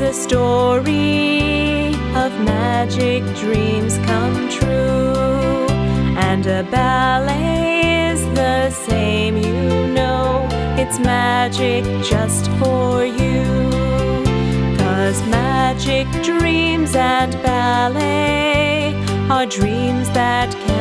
a story of magic dreams come true, and a ballet is the same, you know. It's magic just for you, 'cause magic dreams and ballet are dreams that